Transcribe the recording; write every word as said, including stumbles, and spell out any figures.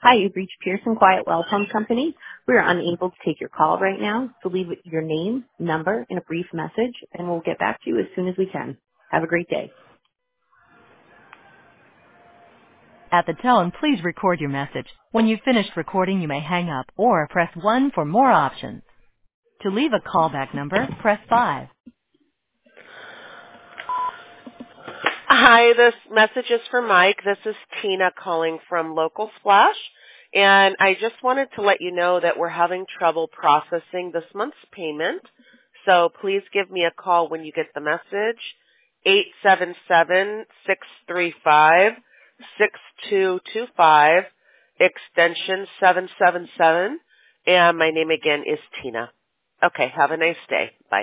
Hi, you've reached Pearson Quiet Well Pump Company. We are unable to take your call right now, so leave your name, number, and a brief message, and we'll get back to you as soon as we can. Have a great day. At the tone, please record your message. When you've finished recording, you may hang up or press one for more options. To leave a callback number, press five. Hi, this message is for Mike. This is Tina calling from Local Splash, and I just wanted to let you know that we're having trouble processing this month's payment, so please give me a call when you get the message, eight seven seven, six three five, six two two five, extension seven seven seven, and my name again is Tina. Okay, have a nice day. Bye.